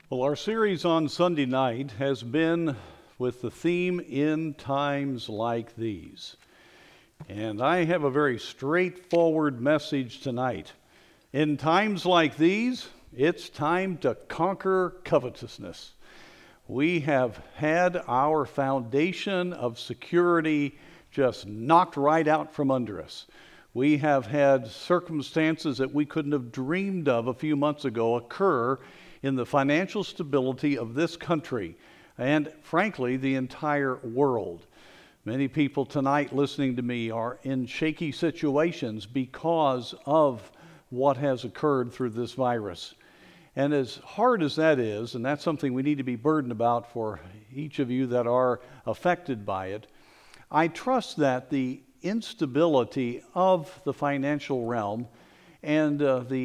Well, our series on Sunday night has been with the theme In Times Like These. And I have a very straightforward message tonight. In times like these, it's time to conquer covetousness. We have had our foundation of security just knocked right out from under us. We have had circumstances that we couldn't have dreamed of a few months ago occur in the financial stability of this country and, frankly, the entire world. Many people tonight listening to me are in shaky situations because of what has occurred through this virus. And as hard as that is, and that's something we need to be burdened about for each of you that are affected by it, I trust that the instability of the financial realm and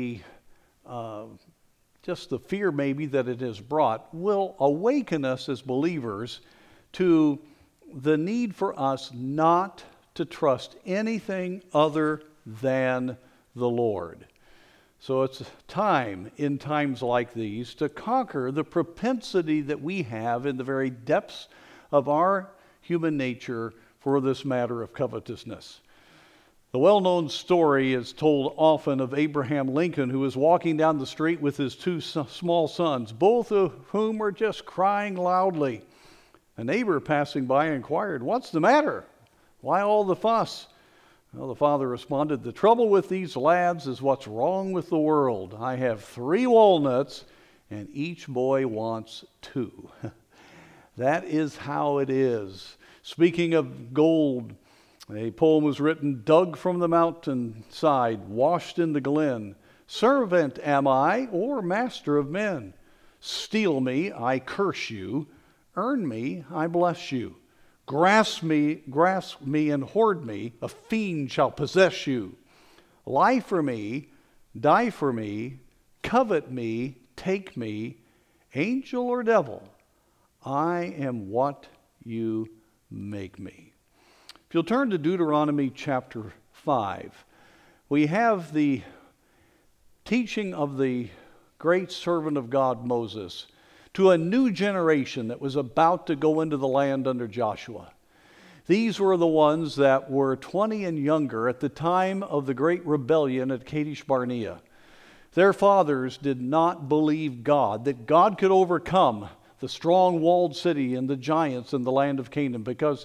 just the fear maybe that it has brought will awaken us as believers to the need for us not to trust anything other than the Lord. So it's time in times like these to conquer the propensity that we have in the very depths of our human nature for this matter of covetousness. The well-known story is told often of Abraham Lincoln, who was walking down the street with his two small sons, both of whom were just crying loudly. A neighbor passing by inquired, "What's the matter? Why all the fuss?" Well, the father responded, "The trouble with these lads is what's wrong with the world. I have 3 walnuts, and each boy wants 2." That is how it is. Speaking of gold, a poem was written, "Dug from the mountainside, washed in the glen. Servant am I, or master of men? Steal me, I curse you. Earn me, I bless you. Grasp me and hoard me, a fiend shall possess you. Lie for me, die for me, covet me, take me, angel or devil, I am what you make me." If you'll turn to Deuteronomy chapter 5, we have the teaching of the great servant of God, Moses, to a new generation that was about to go into the land under Joshua. These were the ones that were 20 and younger at the time of the great rebellion at Kadesh Barnea. Their fathers did not believe God, that God could overcome the strong walled city and the giants in the land of Canaan because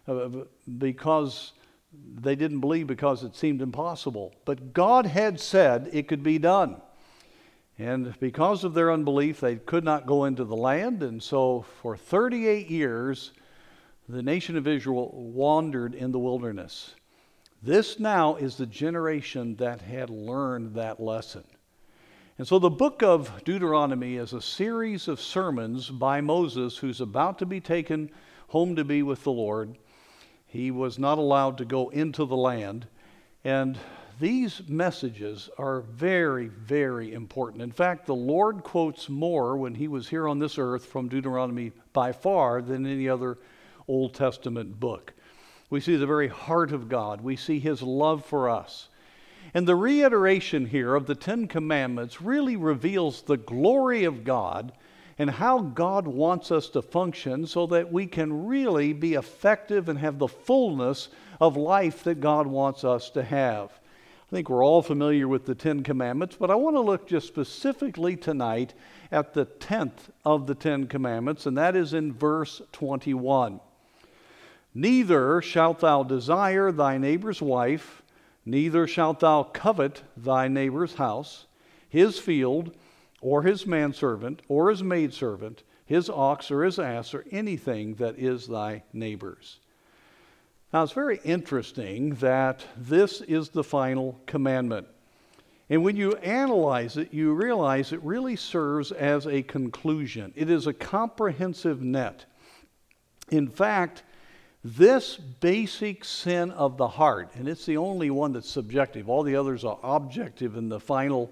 they didn't believe, because it seemed impossible. But God had said it could be done. And because of their unbelief, they could not go into the land. And so for 38 years, the nation of Israel wandered in the wilderness. This now is the generation that had learned that lesson. And so the book of Deuteronomy is a series of sermons by Moses, who's about to be taken home to be with the Lord. He was not allowed to go into the land. And these messages are very, very important. In fact, the Lord quotes more when he was here on this earth from Deuteronomy by far than any other Old Testament book. We see the very heart of God. We see his love for us. And the reiteration here of the 10 Commandments really reveals the glory of God and how God wants us to function so that we can really be effective and have the fullness of life that God wants us to have. I think we're all familiar with the 10 Commandments, but I want to look just specifically tonight at the 10th of the 10 Commandments, and that is in verse 21. "Neither shalt thou desire thy neighbor's wife, neither shalt thou covet thy neighbor's house, his field, or his manservant, or his maidservant, his ox or his ass, or anything that is thy neighbor's." Now, it's very interesting that this is the final commandment. And when you analyze it, you realize it really serves as a conclusion. It is a comprehensive net. In fact, this basic sin of the heart, and it's the only one that's subjective. All the others are objective in the final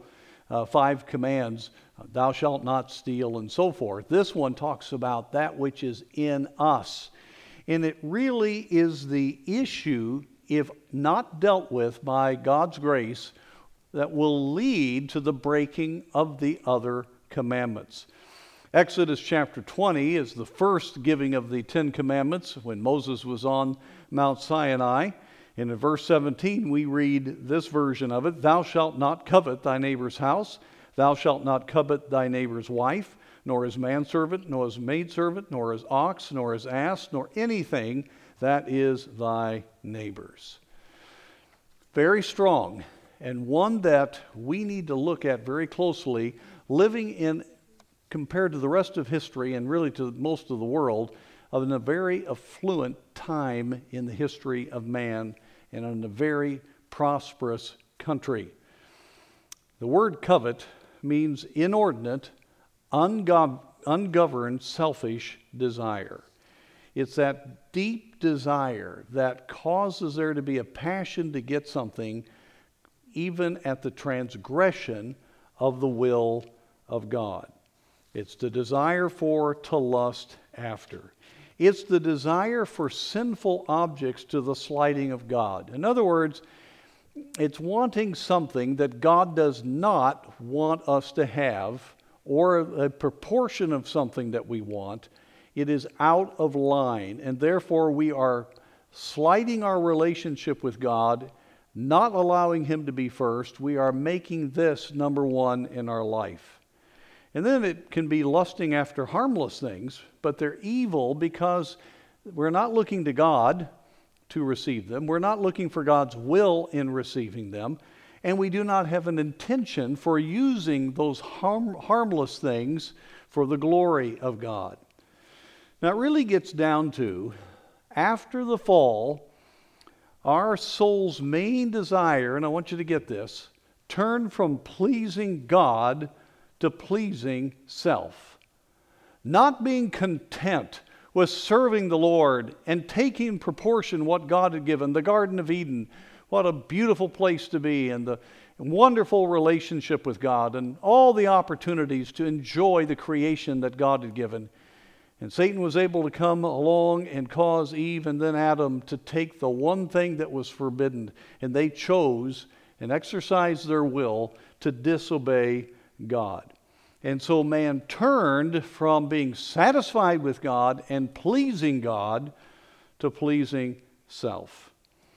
5 commands, thou shalt not steal and so forth. This one talks about that which is in us. And it really is the issue, if not dealt with by God's grace, that will lead to the breaking of the other commandments. Exodus chapter 20 is the first giving of the Ten Commandments when Moses was on Mount Sinai. And in verse 17, we read this version of it: "Thou shalt not covet thy neighbor's house. Thou shalt not covet thy neighbor's wife, nor his manservant, nor his maidservant, nor his ox, nor his ass, nor anything that is thy neighbor's." Very strong, and one that we need to look at very closely, living in, compared to the rest of history and really to most of the world, in a very affluent time in the history of man and in a very prosperous country. The word covet means inordinate, ungoverned, selfish desire. It's that deep desire that causes there to be a passion to get something, even at the transgression of the will of God. It's the desire to lust after. It's the desire for sinful objects to the slighting of God. In other words, it's wanting something that God does not want us to have, or a proportion of something that we want. It is out of line, and therefore we are slighting our relationship with God, not allowing Him to be first. We are making this number one in our life. And then it can be lusting after harmless things, but they're evil because we're not looking to God to receive them. We're not looking for God's will in receiving them, and we do not have an intention for using those harmless things for the glory of God. Now it really gets down to, after the fall, our soul's main desire, and I want you to get this, turned from pleasing God to pleasing self. Not being content with serving the Lord and taking in proportion what God had given. The Garden of Eden, what a beautiful place to be, and the wonderful relationship with God, and all the opportunities to enjoy the creation that God had given. And Satan was able to come along and cause Eve and then Adam to take the one thing that was forbidden, and they chose and exercised their will to disobey God. And so man turned from being satisfied with God and pleasing God to pleasing self.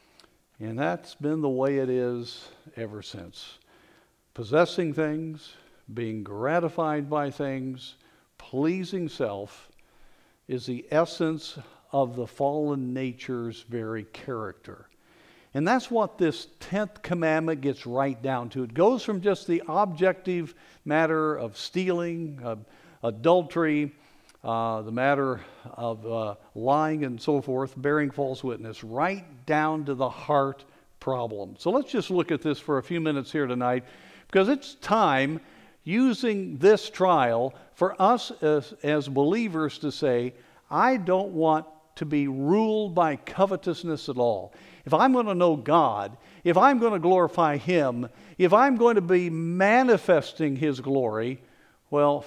And that's been the way it is ever since. Possessing things, being gratified by things, pleasing self is the essence of the fallen nature's very character. And that's what this 10th commandment gets right down to. It goes from just the objective matter of stealing, adultery, the matter of lying and so forth, bearing false witness, right down to the heart problem. So let's just look at this for a few minutes here tonight, because it's time, using this trial, for us as believers to say, I don't want to be ruled by covetousness at all. If I'm going to know God, if I'm going to glorify Him, if I'm going to be manifesting His glory, well,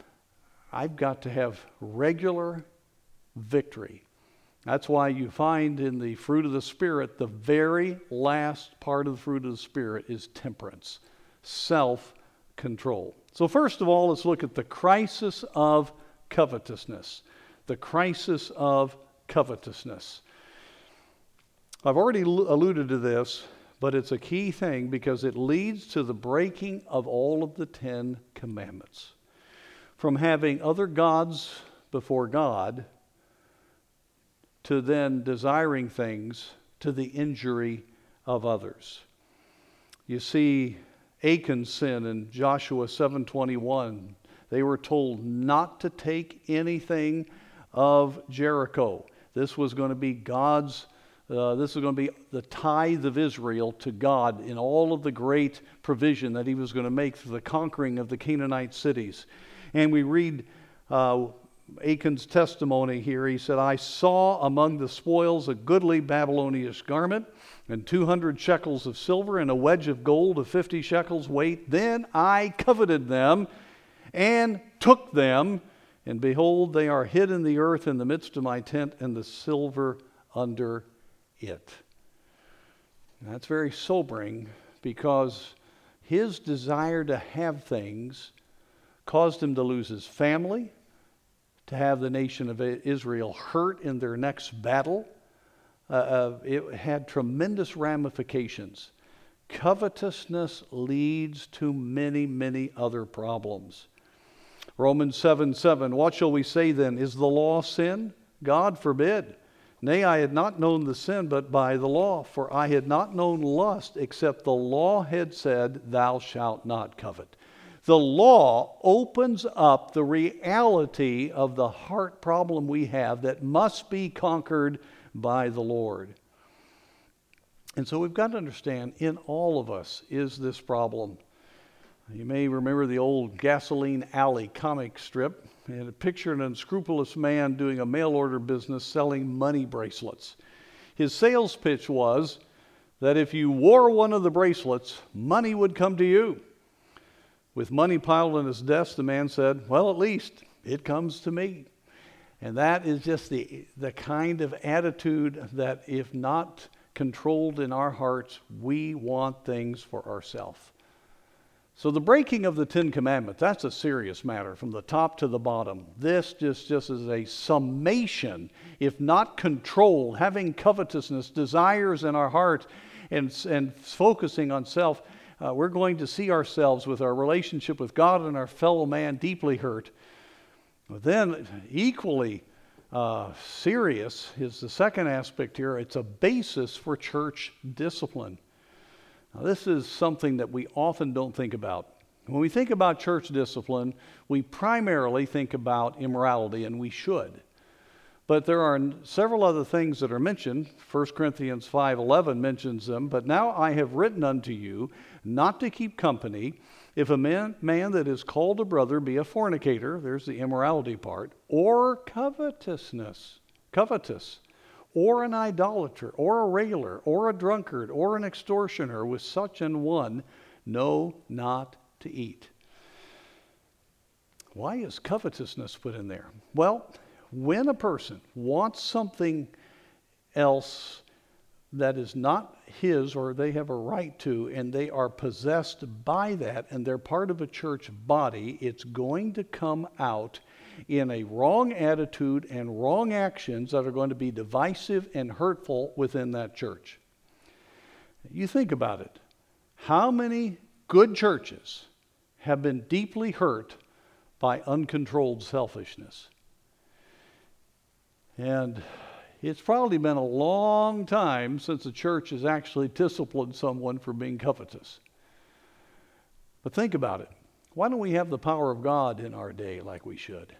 I've got to have regular victory. That's why you find in the fruit of the Spirit, the very last part of the fruit of the Spirit is temperance, self-control. So first of all, let's look at the crisis of covetousness. The crisis of covetousness. I've already alluded to this, but it's a key thing because it leads to the breaking of all of the 10 commandments. From having other gods before God to then desiring things to the injury of others. You see Achan's sin in Joshua 7:21. They were told not to take anything of Jericho. This was going to be this was going to be the tithe of Israel to God in all of the great provision that He was going to make for the conquering of the Canaanite cities. And we read Achan's testimony here. He said, I saw among the spoils a goodly Babylonian garment, and 200 shekels of silver, and a wedge of gold of 50 shekels weight. Then I coveted them, and took them, and behold, they are hid in the earth in the midst of my tent, and the silver under it. And that's very sobering, because his desire to have things caused him to lose his family, to have the nation of Israel hurt in their next battle. It had tremendous ramifications. Covetousness leads to many, many other problems. Romans 7:7, what shall we say then? Is the law sin? God forbid. Nay, I had not known the sin but by the law, for I had not known lust except the law had said, thou shalt not covet. The law opens up the reality of the heart problem we have that must be conquered by the Lord. And so we've got to understand, in all of us is this problem. You may remember the old Gasoline Alley comic strip. It had a picture of an unscrupulous man doing a mail order business selling money bracelets. His sales pitch was that if you wore one of the bracelets, money would come to you. With money piled on his desk, the man said, well, at least it comes to me. And that is just the kind of attitude that, if not controlled in our hearts, we want things for ourselves. So the breaking of the Ten Commandments, that's a serious matter from the top to the bottom. This just is a summation, if not controlled, having covetousness, desires in our heart, and focusing on self, we're going to see ourselves with our relationship with God and our fellow man deeply hurt. But then equally serious is the second aspect here. It's a basis for church discipline. Now, this is something that we often don't think about. When we think about church discipline, we primarily think about immorality, and we should. But there are several other things that are mentioned. 1 Corinthians 5:11 mentions them. But now I have written unto you not to keep company if a man that is called a brother be a fornicator, there's the immorality part, or covetous, or an idolater, or a railer, or a drunkard, or an extortioner, with such an one, no, not to eat. Why is covetousness put in there? Well, when a person wants something else that is not his, or they have a right to, and they are possessed by that, and they're part of a church body, it's going to come out in a wrong attitude and wrong actions that are going to be divisive and hurtful within that church. You think about it. How many good churches have been deeply hurt by uncontrolled selfishness? And it's probably been a long time since the church has actually disciplined someone for being covetous. But think about it. Why don't we have the power of God in our day like we should?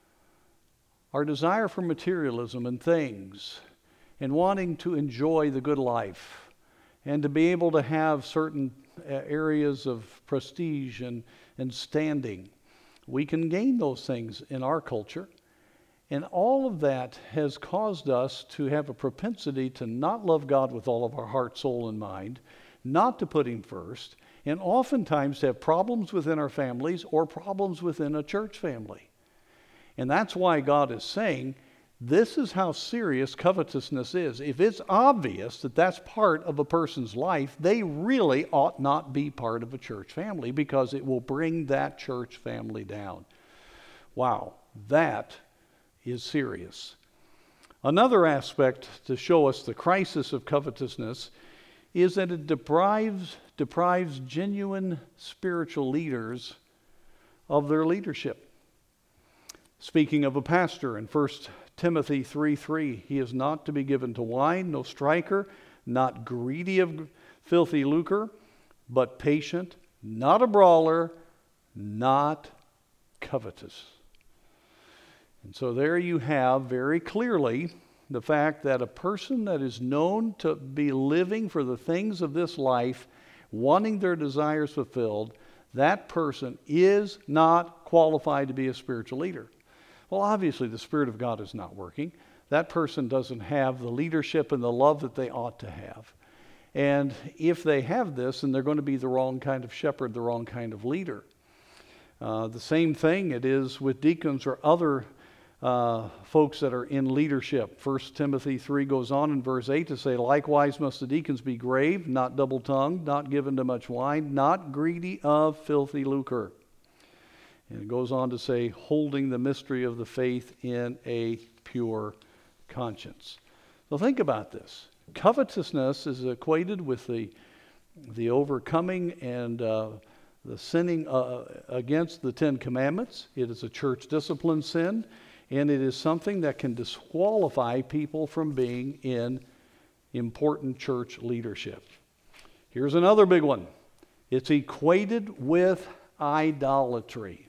Our desire for materialism and things, and wanting to enjoy the good life, and to be able to have certain areas of prestige and standing. We can gain those things in our culture. And all of that has caused us to have a propensity to not love God with all of our heart, soul, and mind, not to put Him first, and oftentimes to have problems within our families or problems within a church family. And that's why God is saying, this is how serious covetousness is. If it's obvious that that's part of a person's life, they really ought not be part of a church family, because it will bring that church family down. Wow, that is serious. Another aspect to show us the crisis of covetousness is that it deprives genuine spiritual leaders of their leadership. Speaking of a pastor in 1 Timothy 3:3, he is not to be given to wine, no striker, not greedy of filthy lucre, but patient, not a brawler, not covetous. And so there you have very clearly the fact that a person that is known to be living for the things of this life, wanting their desires fulfilled, that person is not qualified to be a spiritual leader. Well, obviously the Spirit of God is not working. That person doesn't have the leadership and the love that they ought to have. And if they have this, then they're going to be the wrong kind of shepherd, the wrong kind of leader. The same thing it is with deacons or other folks that are in leadership. 1 Timothy 3 goes on in verse 8 to say, likewise must the deacons be grave, not double-tongued, not given to much wine, not greedy of filthy lucre. And it goes on to say, holding the mystery of the faith in a pure conscience. So think about this. Covetousness is equated with the overcoming and the sinning against the Ten Commandments. It is a church discipline sin, and it is something that can disqualify people from being in important church leadership. Here's another big one. It's equated with idolatry.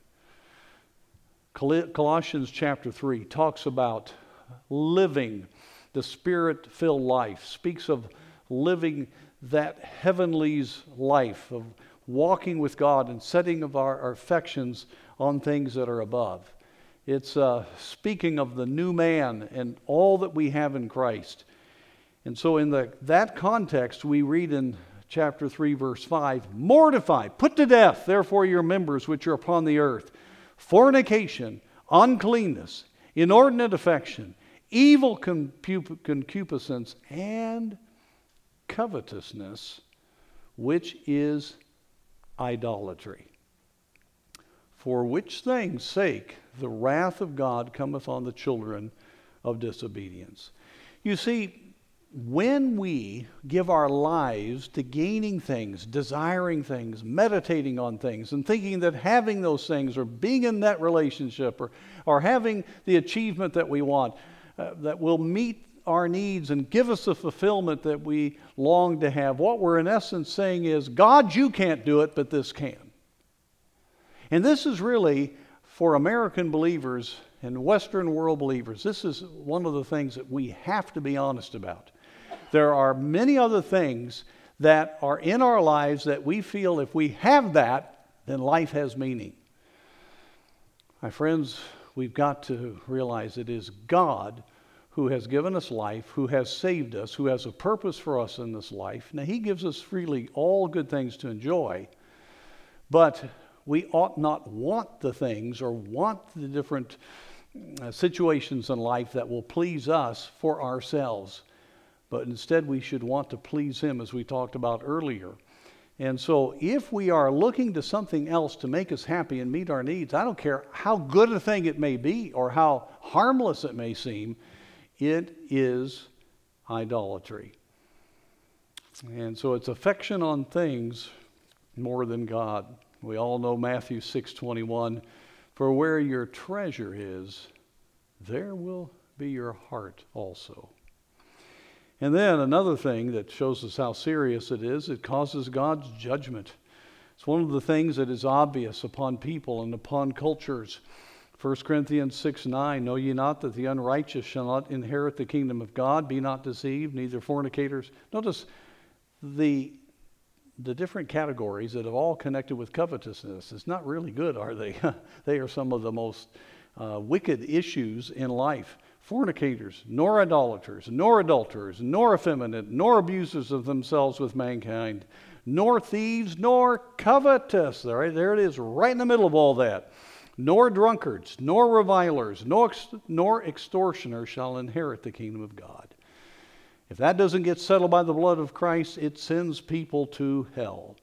Colossians chapter 3 talks about living the Spirit-filled life, speaks of living that heavenly's life, of walking with God and setting of our affections on things that are above. It's speaking of the new man and all that we have in Christ. And so in that context, we read in chapter 3, verse 5, mortify, put to death, therefore, your members which are upon the earth, fornication, uncleanness, inordinate affection, evil concupiscence, and covetousness, which is idolatry. For which things' sake the wrath of God cometh on the children of disobedience. You see, when we give our lives to gaining things, desiring things, meditating on things, and thinking that having those things or being in that relationship or having the achievement that we want, that will meet our needs and give us the fulfillment that we long to have, what we're in essence saying is, God, you can't do it, but this can. And this is really, for American believers and Western world believers, this is one of the things that we have to be honest about. There are many other things that are in our lives that we feel if we have that, then life has meaning. My friends, we've got to realize it is God who has given us life, who has saved us, who has a purpose for us in this life. Now, He gives us freely all good things to enjoy, but we ought not want the things or want the different situations in life that will please us for ourselves. But instead, we should want to please Him, as we talked about earlier. And so if we are looking to something else to make us happy and meet our needs, I don't care how good a thing it may be or how harmless it may seem, it is idolatry. And so it's affection on things more than God. We all know Matthew 6:21, for where your treasure is, there will be your heart also. And then another thing that shows us how serious it is, it causes God's judgment. It's one of the things that is obvious upon people and upon cultures. 1 Corinthians 6:9, know ye not that the unrighteous shall not inherit the kingdom of God? Be not deceived, neither fornicators. Notice the different categories that have all connected with covetousness. It's not really good, are they? They are some of the most wicked issues in life. Fornicators, nor idolaters, nor adulterers, nor effeminate, nor abusers of themselves with mankind, nor thieves, nor covetous. There it is, right in the middle of all that. Nor drunkards, nor revilers, nor extortioners shall inherit the kingdom of God. If that doesn't get settled by the blood of Christ, it sends people to hell.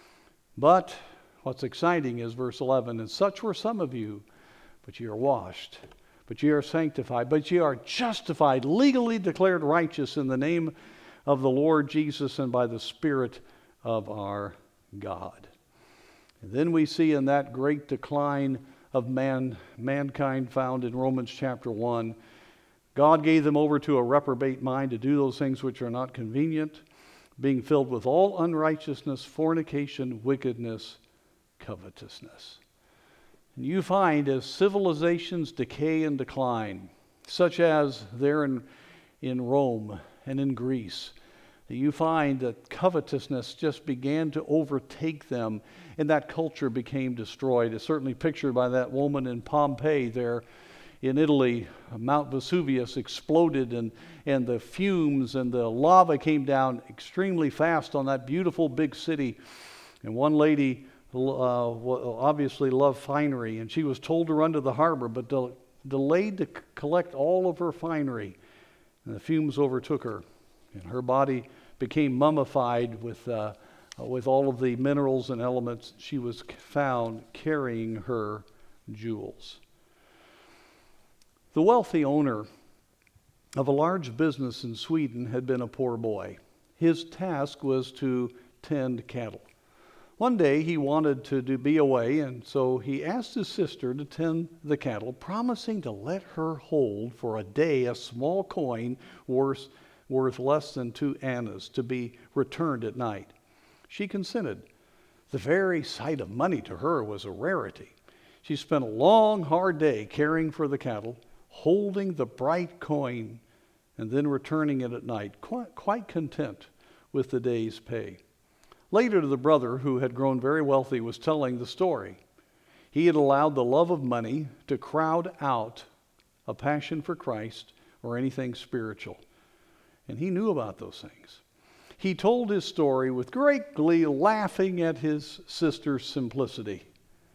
But what's exciting is verse 11, and such were some of you, but ye are washed, but ye are sanctified, but ye are justified, legally declared righteous in the name of the Lord Jesus and by the Spirit of our God. And then we see in that great decline of mankind found in Romans chapter 1, God gave them over to a reprobate mind to do those things which are not convenient, being filled with all unrighteousness, fornication, wickedness, covetousness. And you find as civilizations decay and decline, such as there in Rome and in Greece, you find that covetousness just began to overtake them, and that culture became destroyed. It's certainly pictured by that woman in Pompeii there in Italy. Mount Vesuvius exploded, and the fumes and the lava came down extremely fast on that beautiful big city. And one lady obviously loved finery, and she was told to run to the harbor, but delayed to collect all of her finery. And the fumes overtook her, and her body became mummified with all of the minerals and elements. She was found carrying her jewels. The wealthy owner of a large business in Sweden had been a poor boy. His task was to tend cattle. One day he wanted to be away, and so he asked his sister to tend the cattle, promising to let her hold for a day a small coin worth less than 2 annas to be returned at night. She consented. The very sight of money to her was a rarity. She spent a long, hard day caring for the cattle, holding the bright coin, and then returning it at night, quite content with the day's pay. Later, the brother, who had grown very wealthy, was telling the story. He had allowed the love of money to crowd out a passion for Christ or anything spiritual. And he knew about those things. He told his story with great glee, laughing at his sister's simplicity.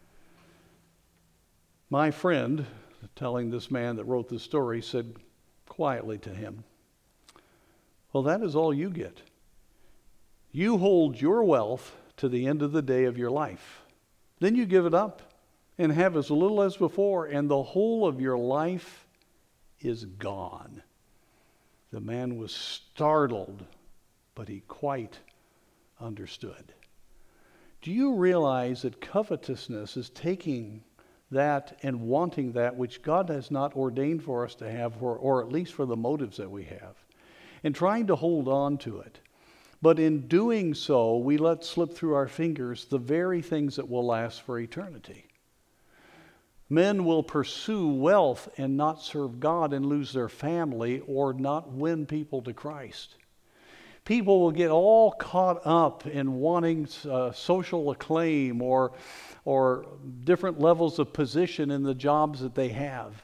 My friend, telling this man that wrote the story, said quietly to him, "Well, that is all you get. You hold your wealth to the end of the day of your life. Then you give it up and have as little as before, and the whole of your life is gone." The man was startled, but he quite understood. Do you realize that covetousness is taking that and wanting that which God has not ordained for us to have, or at least for the motives that we have, and trying to hold on to it? But in doing so, we let slip through our fingers the very things that will last for eternity. Men will pursue wealth and not serve God and lose their family or not win people to Christ. People will get all caught up in wanting social acclaim or different levels of position in the jobs that they have,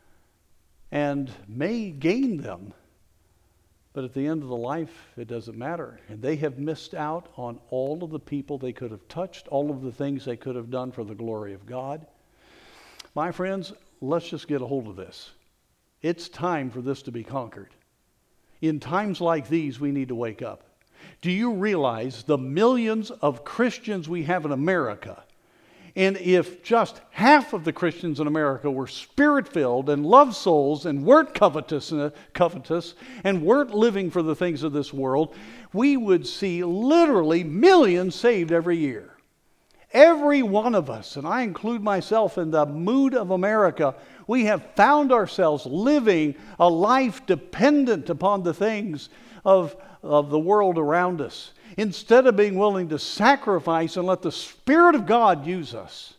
and may gain them. But at the end of the life, it doesn't matter. And they have missed out on all of the people they could have touched, all of the things they could have done for the glory of God. My friends, let's just get a hold of this. It's time for this to be conquered. In times like these, we need to wake up. Do you realize the millions of Christians we have in America? And if just half of the Christians in America were Spirit-filled and loved souls and weren't covetous and weren't living for the things of this world, we would see literally millions saved every year. Every one of us, and I include myself in the mood of America, we have found ourselves living a life dependent upon the things of the world around us, instead of being willing to sacrifice and let the Spirit of God use us.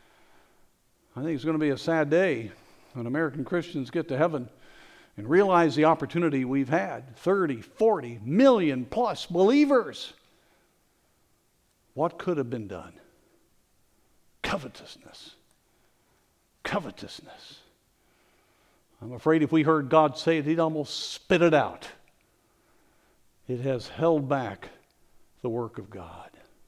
I think it's going to be a sad day when American Christians get to heaven and realize the opportunity we've had. 30, 40 million plus believers. What could have been done? Covetousness. Covetousness. I'm afraid if we heard God say it, He'd almost spit it out. It has held back the work of God.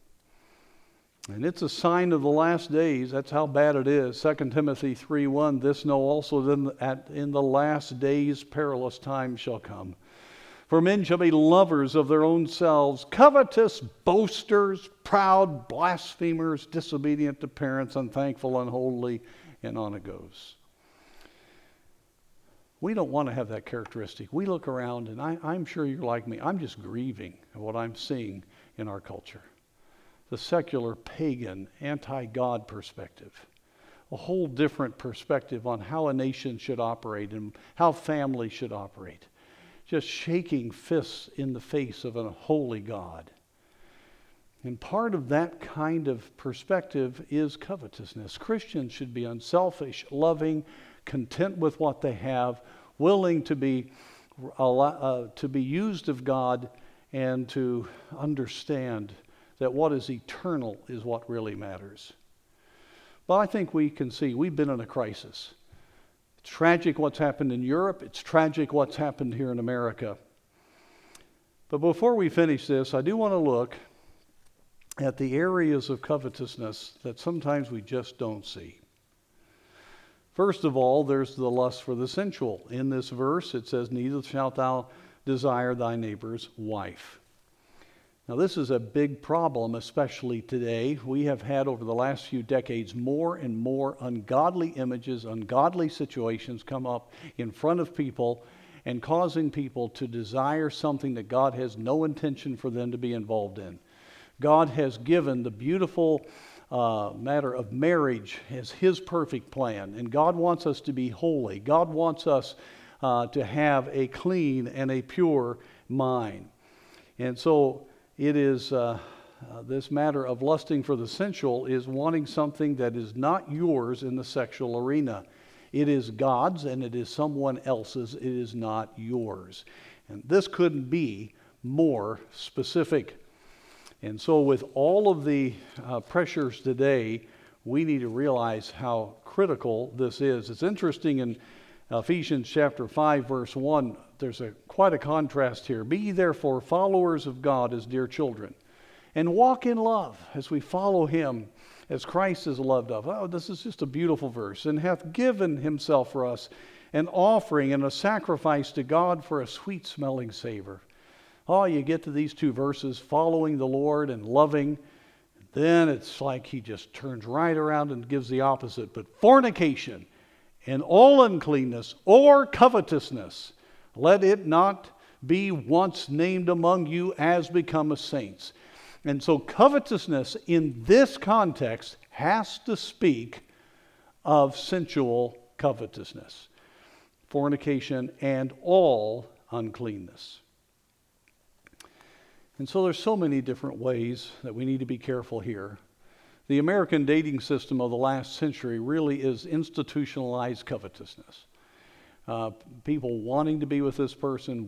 And it's a sign of the last days. That's how bad it is. 2 Timothy 3:1, "This know also that in the last days perilous times shall come. For men shall be lovers of their own selves, covetous, boasters, proud, blasphemers, disobedient to parents, unthankful, unholy," and on it goes. We don't want to have that characteristic. We look around, and I'm sure you're like me. I'm just grieving at what I'm seeing in our culture. The secular, pagan, anti-God perspective. A whole different perspective on how a nation should operate and how families should operate. Just shaking fists in the face of a holy God. And part of that kind of perspective is covetousness. Christians should be unselfish, loving, content with what they have, willing to be used of God, and to understand that what is eternal is what really matters. But I think we can see we've been in a crisis. It's tragic what's happened in Europe. It's tragic what's happened here in America. But before we finish this, I do want to look at the areas of covetousness that sometimes we just don't see. First of all, there's the lust for the sensual. In this verse, it says, "Neither shalt thou desire thy neighbor's wife." Now, this is a big problem, especially today. We have had over the last few decades more and more ungodly images, ungodly situations come up in front of people and causing people to desire something that God has no intention for them to be involved in. God has given the beautiful matter of marriage as His perfect plan, and God wants us to be holy. God wants us to have a clean and a pure mind. And so it is this matter of lusting for the sensual is wanting something that is not yours in the sexual arena. It is God's and it is someone else's. It is not yours. And this couldn't be more specific. And so with all of the pressures today, we need to realize how critical this is. It's interesting in Ephesians chapter 5, verse 1, there's quite a contrast here. Be ye therefore followers of God as dear children, and walk in love as we follow Him, as Christ is loved of. Oh, this is just a beautiful verse. And hath given Himself for us an offering and a sacrifice to God for a sweet-smelling savor. Oh, you get to these two verses, following the Lord and loving, then it's like He just turns right around and gives the opposite. But fornication and all uncleanness or covetousness, let it not be once named among you as becometh saints. And so covetousness in this context has to speak of sensual covetousness, fornication, and all uncleanness. And so there's so many different ways that we need to be careful here. The American dating system of the last century really is institutionalized covetousness. People wanting to be with this person,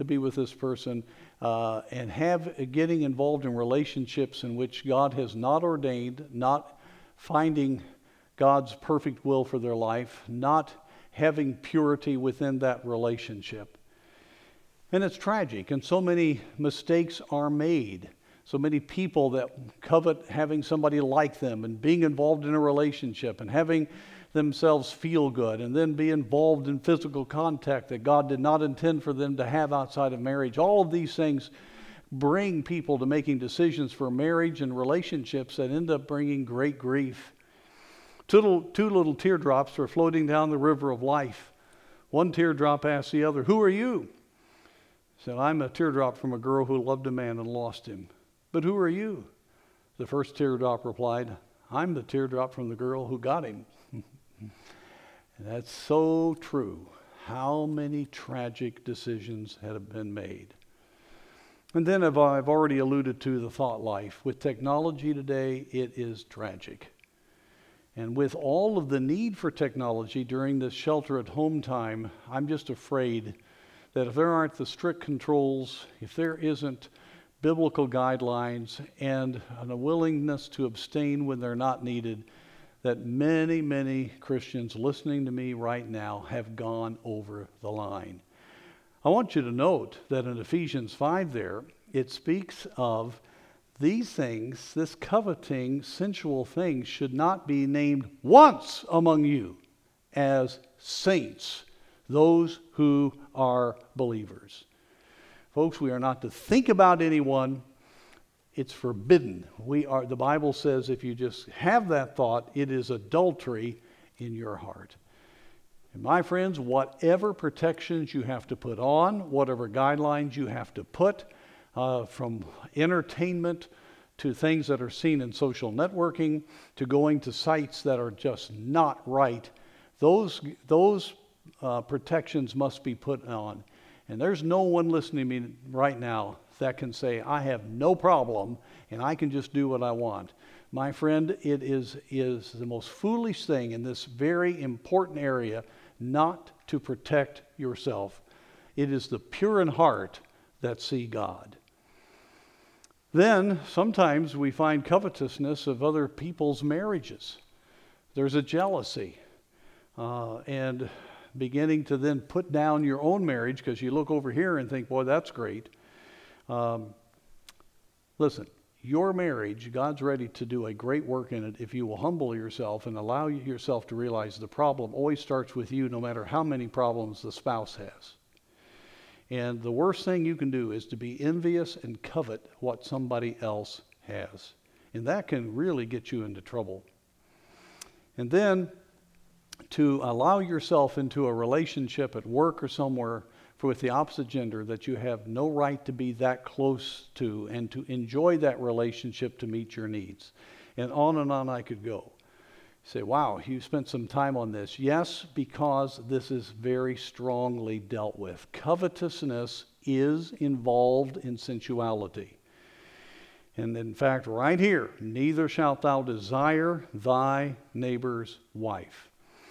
and getting involved in relationships in which God has not ordained, not finding God's perfect will for their life, not having purity within that relationship. And it's tragic, and so many mistakes are made. So many people that covet having somebody like them and being involved in a relationship and having themselves feel good and then be involved in physical contact that God did not intend for them to have outside of marriage. All of these things bring people to making decisions for marriage and relationships that end up bringing great grief. Two little teardrops are floating down the river of life. One teardrop asked the other, "Who are you?" He said, "I'm a teardrop from a girl who loved a man and lost him." "But who are you?" The first teardrop replied, "I'm the teardrop from the girl who got him." And that's so true. How many tragic decisions have been made. And then I've already alluded to the thought life. With technology today, it is tragic. And with all of the need for technology during this shelter-at-home time, I'm just afraid that if there aren't the strict controls, if there isn't biblical guidelines and a willingness to abstain when they're not needed, that many, many Christians listening to me right now have gone over the line. I want you to note that in Ephesians 5 there, it speaks of these things, this coveting, sensual things should not be named once among you as saints, those who are believers. Folks, we are not to think about anyone. It's forbidden. The Bible says if you just have that thought, it is adultery in your heart. And my friends, whatever protections you have to put on, whatever guidelines you have to put, from entertainment to things that are seen in social networking, to going to sites that are just not right, those protections must be put on. And there's no one listening to me right now that can say, I have no problem and I can just do what I want. My friend, it is the most foolish thing in this very important area not to protect yourself. It is the pure in heart that see God. Then sometimes we find covetousness of other people's marriages. There's a jealousy and beginning to then put down your own marriage because you look over here and think, boy, that's great. Listen, your marriage, God's ready to do a great work in it if you will humble yourself and allow yourself to realize the problem always starts with you, no matter how many problems the spouse has. And the worst thing you can do is to be envious and covet what somebody else has. And that can really get you into trouble. And then to allow yourself into a relationship at work or somewhere with the opposite gender that you have no right to be that close to, and to enjoy that relationship to meet your needs. And on I could go. Say, wow, you spent some time on this. Yes, because this is very strongly dealt with. Covetousness is involved in sensuality. And in fact, right here, neither shalt thou desire thy neighbor's wife.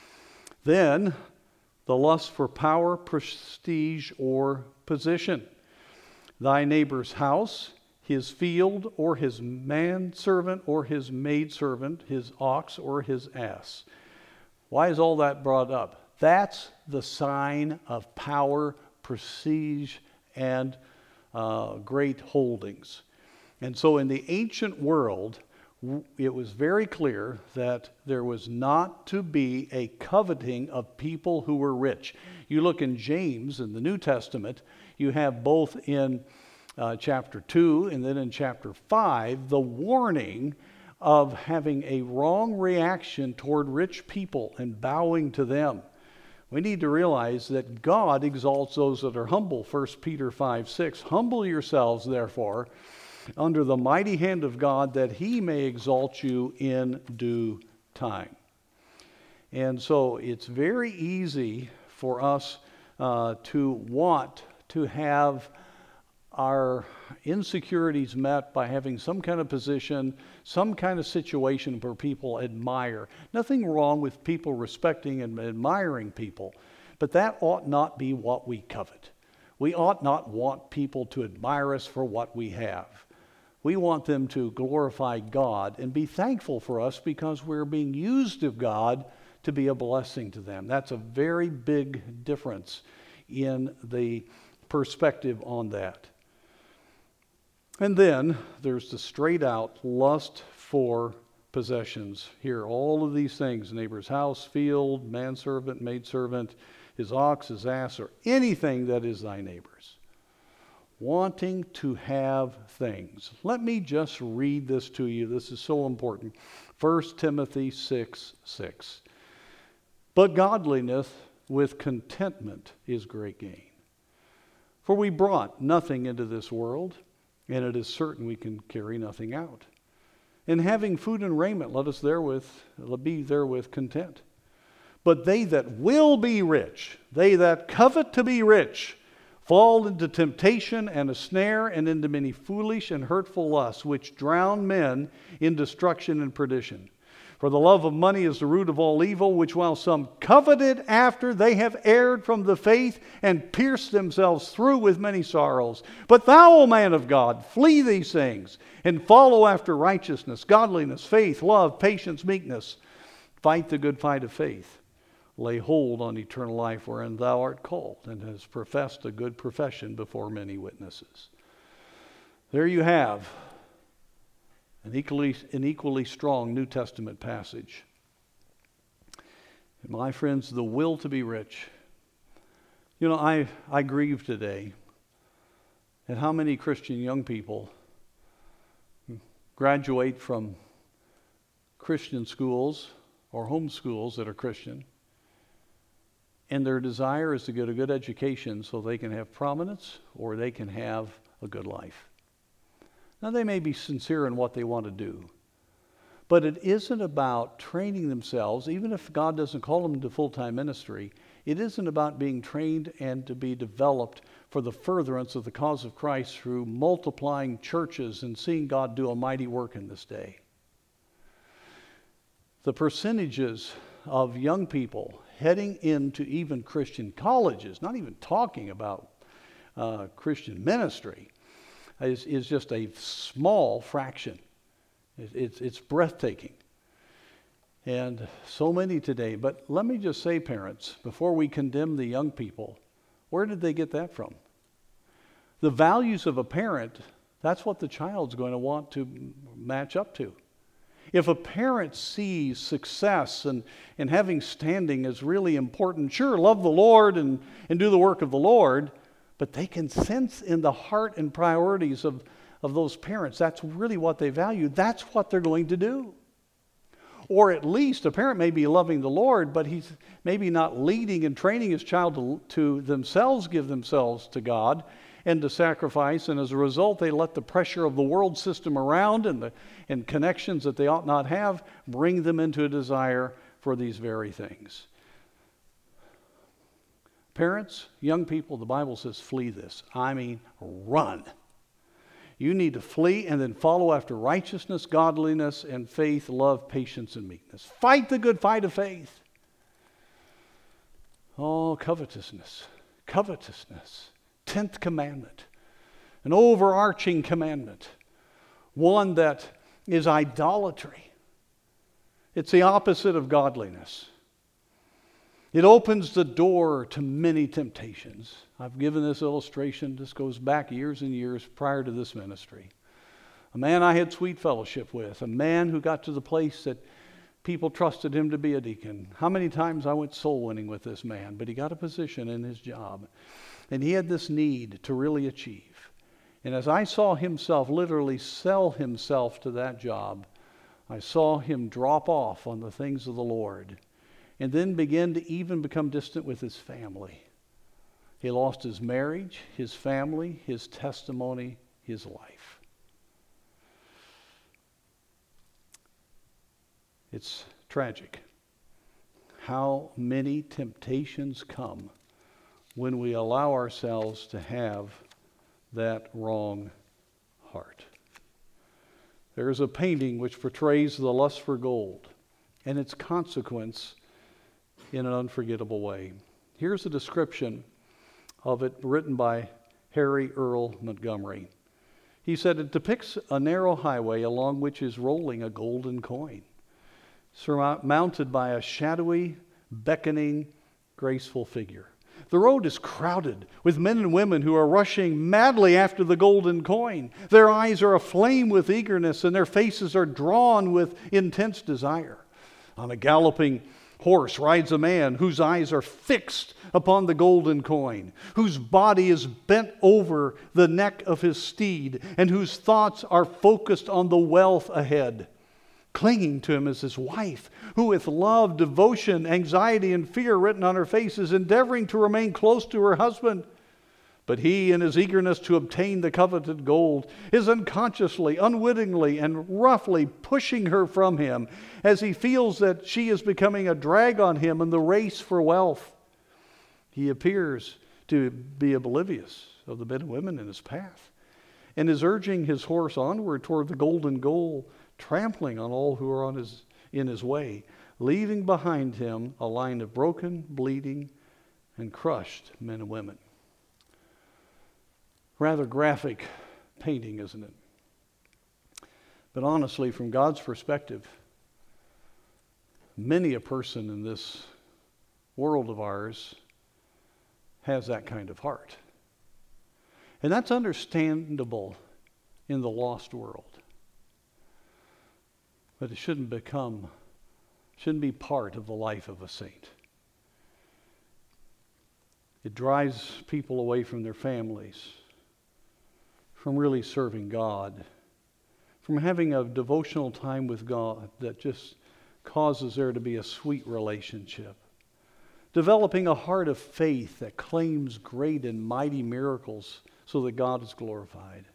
Then, the lust for power, prestige, or position. Thy neighbor's house, his field, or his manservant, or his maidservant, his ox, or his ass. Why is all that brought up? That's the sign of power, prestige, and great holdings. And so in the ancient world, it was very clear that there was not to be a coveting of people who were rich. You look in James in the New Testament, you have both in chapter 2 and then in chapter 5 the warning of having a wrong reaction toward rich people and bowing to them. We need to realize that God exalts those that are humble. 1 Peter 5:6. Humble yourselves, therefore, under the mighty hand of God, that he may exalt you in due time. And so it's very easy for us to want to have our insecurities met by having some kind of position, some kind of situation where people admire. Nothing wrong with people respecting and admiring people, but that ought not be what we covet. We ought not want people to admire us for what we have. We want them to glorify God and be thankful for us because we're being used of God to be a blessing to them. That's a very big difference in the perspective on that. And then there's the straight out lust for possessions. Here, all of these things: neighbor's house, field, manservant, maidservant, his ox, his ass, or anything that is thy neighbor's. Wanting to have things. Let me just read this to you. This is so important. 1 Timothy 6:6. But godliness with contentment is great gain. For we brought nothing into this world, and it is certain we can carry nothing out. And having food and raiment, let us be therewith content. But they that will be rich, they that covet to be rich, fall into temptation and a snare, and into many foolish and hurtful lusts, which drown men in destruction and perdition. For the love of money is the root of all evil, which while some coveted after, they have erred from the faith, and pierced themselves through with many sorrows. But thou, O man of God, flee these things, and follow after righteousness, godliness, faith, love, patience, meekness. Fight the good fight of faith. Lay hold on eternal life, wherein thou art called, and hast professed a good profession before many witnesses. There you have an equally strong New Testament passage. And my friends, the will to be rich. You know, I grieve today at how many Christian young people graduate from Christian schools or home schools that are Christian, and their desire is to get a good education so they can have prominence or they can have a good life. Now, they may be sincere in what they want to do, but it isn't about training themselves. Even if God doesn't call them to full-time ministry, it isn't about being trained and to be developed for the furtherance of the cause of Christ through multiplying churches and seeing God do a mighty work in this day. The percentages of young people heading into even Christian colleges, not even talking about Christian ministry, is just a small fraction. It's breathtaking. And so many today. But let me just say, parents, before we condemn the young people, where did they get that from? The values of a parent, that's what the child's going to want to match up to. If a parent sees success and having standing as really important, sure, love the Lord and do the work of the Lord, But they can sense in the heart and priorities of those parents, that's really what they value. That's what they're going to do. Or at least a parent may be loving the Lord, but he's maybe not leading and training his child to themselves give themselves to God and to sacrifice. And as a result, they let the pressure of the world system around and connections that they ought not have bring them into a desire for these very things. Parents, young people, the Bible says flee this. I mean, run. You need to flee and then follow after righteousness, godliness, and faith, love, patience, and meekness. Fight the good fight of faith. Oh, covetousness. Covetousness. 10th commandment. An overarching commandment. One that is idolatry. It's the opposite of godliness. It opens the door to many temptations. I've given this illustration. This goes back years and years prior to this ministry. A man I had sweet fellowship with, a man who got to the place that people trusted him to be a deacon. How many times I went soul winning with this man, but he got a position in his job. And he had this need to really achieve. And as I saw himself literally sell himself to that job, I saw him drop off on the things of the Lord. And then begin to even become distant with his family. He lost his marriage, his family, his testimony, his life. It's tragic how many temptations come when we allow ourselves to have that wrong heart. There is a painting which portrays the lust for gold and its consequence in an unforgettable way. Here's a description of it written by Harry Earl Montgomery. He said, it depicts a narrow highway along which is rolling a golden coin, surmounted by a shadowy, beckoning, graceful figure. The road is crowded with men and women who are rushing madly after the golden coin. Their eyes are aflame with eagerness and their faces are drawn with intense desire. On a galloping horse rides a man whose eyes are fixed upon the golden coin, whose body is bent over the neck of his steed, and whose thoughts are focused on the wealth ahead. Clinging to him is his wife, who with love, devotion, anxiety, and fear written on her face is endeavoring to remain close to her husband. But he, in his eagerness to obtain the coveted gold, is unconsciously, unwittingly, and roughly pushing her from him as he feels that she is becoming a drag on him in the race for wealth. He appears to be oblivious of the men and women in his path and is urging his horse onward toward the golden goal, trampling on all who are in his way, leaving behind him a line of broken, bleeding, and crushed men and women. Rather graphic painting, isn't it? But honestly, from God's perspective, many a person in this world of ours has that kind of heart. And that's understandable in the lost world. But it shouldn't be part of the life of a saint. It drives people away from their families, from really serving God, from having a devotional time with God that just causes there to be a sweet relationship, developing a heart of faith that claims great and mighty miracles so that God is glorified.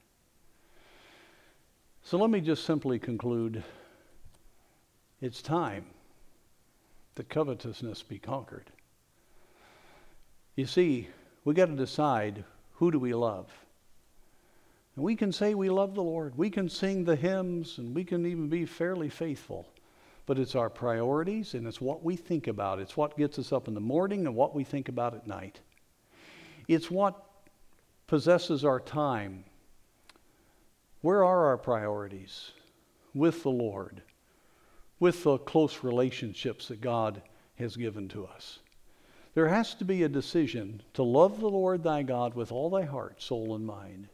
So let me just simply conclude. It's time that covetousness be conquered. You see, we got to decide, who do we love? And we can say we love the Lord. We can sing the hymns, and we can even be fairly faithful. But it's our priorities, and it's what we think about. It's what gets us up in the morning and what we think about at night. It's what possesses our time. Where are our priorities? With the Lord, with the close relationships that God has given to us. There has to be a decision to love the Lord thy God with all thy heart, soul, and mind.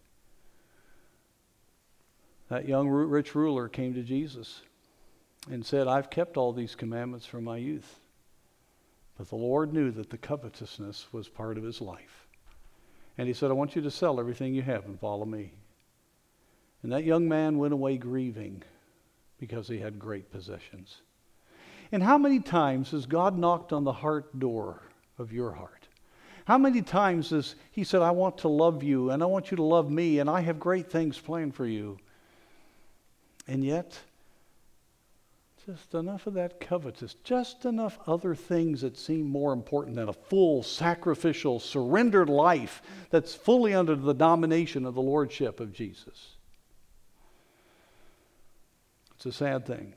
That young rich ruler came to Jesus and said, I've kept all these commandments from my youth. But the Lord knew that the covetousness was part of his life. And he said, I want you to sell everything you have and follow me. And that young man went away grieving because he had great possessions. And how many times has God knocked on the heart door of your heart? How many times has he said, I want to love you and I want you to love me and I have great things planned for you. And yet, just enough of that covetous, just enough other things that seem more important than a full, sacrificial, surrendered life that's fully under the domination of the lordship of Jesus. It's a sad thing.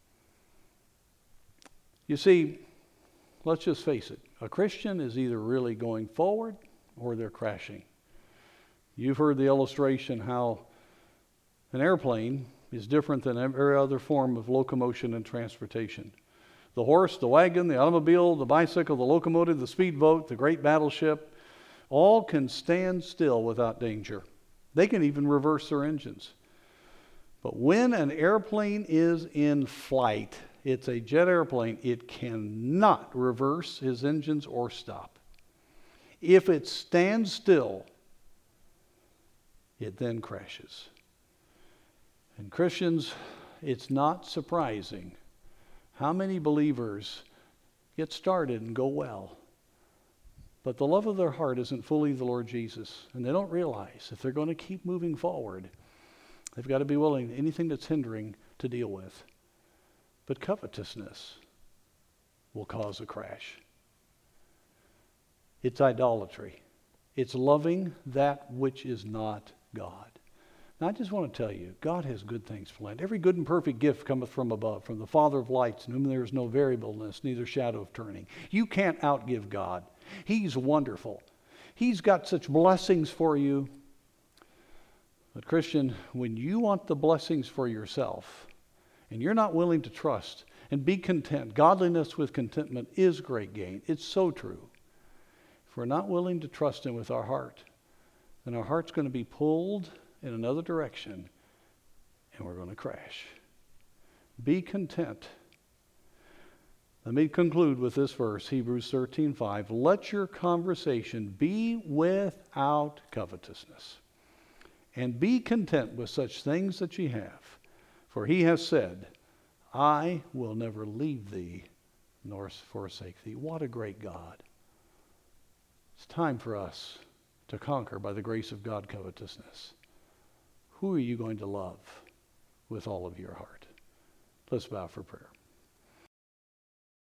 You see, let's just face it. A Christian is either really going forward or they're crashing. You've heard the illustration how an airplane is different than every other form of locomotion and transportation. The horse, the wagon, the automobile, the bicycle, the locomotive, the speedboat, the great battleship, all can stand still without danger. They can even reverse their engines. But when an airplane is in flight, it's a jet airplane, it cannot reverse his engines or stop. If it stands still, it then crashes. And Christians, it's not surprising how many believers get started and go well, but the love of their heart isn't fully the Lord Jesus, and they don't realize if they're going to keep moving forward, they've got to be willing anything that's hindering to deal with. But covetousness will cause a crash. It's idolatry. It's loving that which is not God. Now, I just want to tell you, God has good things planned. Every good and perfect gift cometh from above, from the Father of lights, in whom there is no variableness, neither shadow of turning. You can't outgive God. He's wonderful. He's got such blessings for you. But Christian, when you want the blessings for yourself, and you're not willing to trust and be content, godliness with contentment is great gain. It's so true. If we're not willing to trust Him with our heart, then our heart's going to be pulled in another direction, and we're going to crash. Be content. Let me conclude with this verse, Hebrews 13:5. Let your conversation be without covetousness, and be content with such things that ye have. For he has said, I will never leave thee nor forsake thee. What a great God. It's time for us to conquer by the grace of God covetousness. Who are you going to love with all of your heart? Let's bow for prayer.